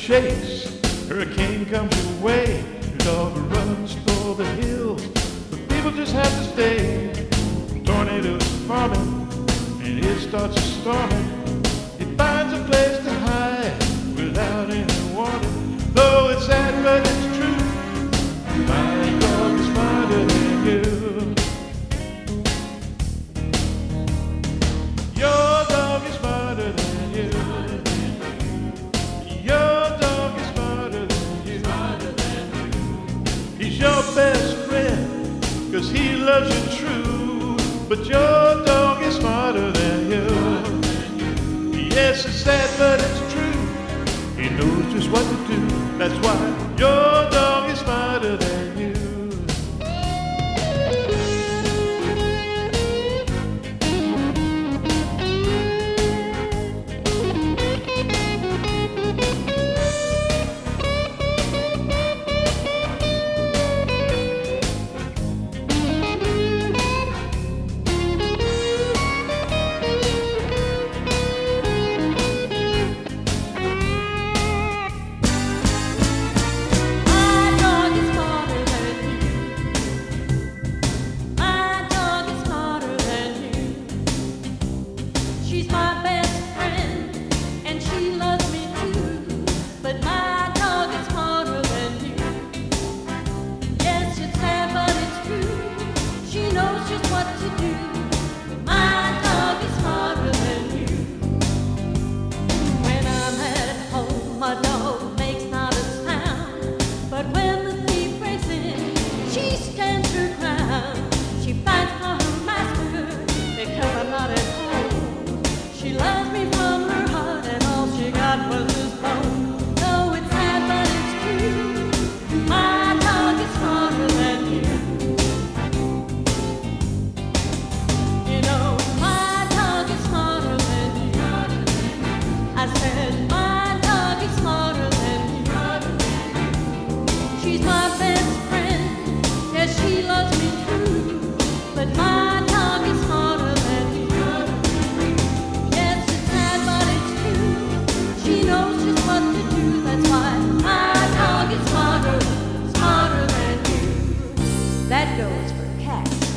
chase. Hurricane comes your way, your dog runs for the hills, but people just have to stay. Tornadoes forming, and it starts a storming. It finds a place to hide without any warning. Though it's sad, but it's true. My dog is smarter than you. Your dog is smarter than you. Your dog is smarter than you. He's your best friend, 'cause he loves you true. But your dog is smarter than you. Yes, it's sad, but it's true. He knows just what to do. That's why your dog is smarter than you. She's my best friend, and she loves me too. But my dog is smarter than you. Yes, it's sad, but it's true. She knows just what to do. My dog is smarter than you. When I'm at home, my dog makes not a sound. But when the thief breaks in, she stands her ground. She fights for her master because I'm not at home. She loves me from her heart, and all she got was this bone. Though it's sad, but it's true. My dog is smarter than you. You know, my dog is smarter than you. I said, my dog is smarter than you. She's my best friend. Yes, she loves me true. But my dog is smarter than you. She knows just what to do. That's why my dog is smarter, smarter than you. That goes for cats.